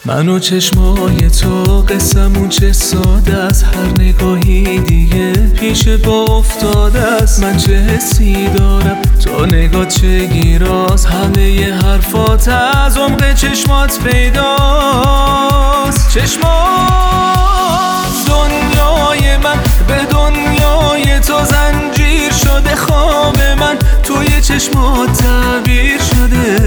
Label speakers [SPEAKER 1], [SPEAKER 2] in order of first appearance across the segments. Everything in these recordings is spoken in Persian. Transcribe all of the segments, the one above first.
[SPEAKER 1] من و چشمای تو قسمون چه ساده است، هر نگاهی دیگه پیش با افتاده است. من چه حسی دارم تو نگاه چه گیراست، همه ی حرفات از عمق چشمات پیداست. چشمات دنیای من به دنیای تو زنجیر شده، خواب من توی چشمات تعبیر شده.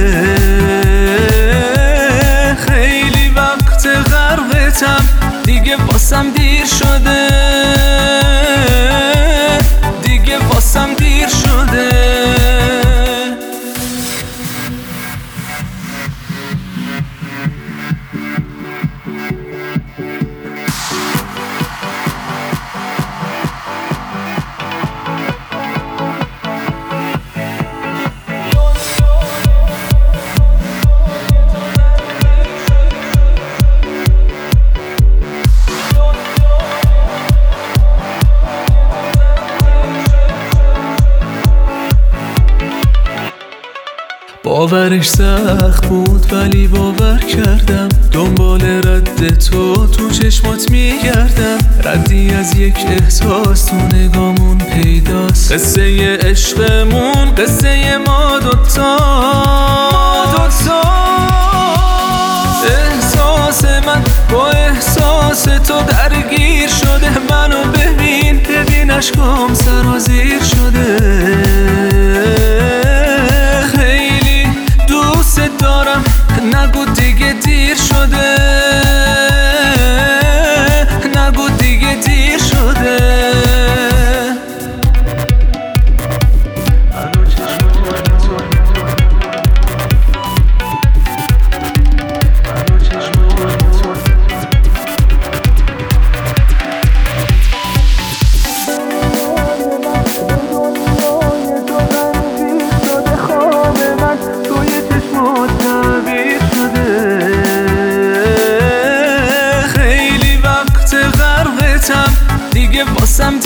[SPEAKER 1] خیلی وقت غرقتم دیگه واسم دیر شده، دیگه واسم دیر شده. باورش سخت بود ولی باور کردم، دنبال رد تو چشمات میگردم. ردی از یک احساس تو نگامون پیداست، قصه عشقمون قصه ما دوتا. احساس من با احساس تو درگیر شده، منو ببین اشکام سرازیر شده. دارم نگو دیگه دیر شده، نگو دیگه دیر شده. دیگه واسم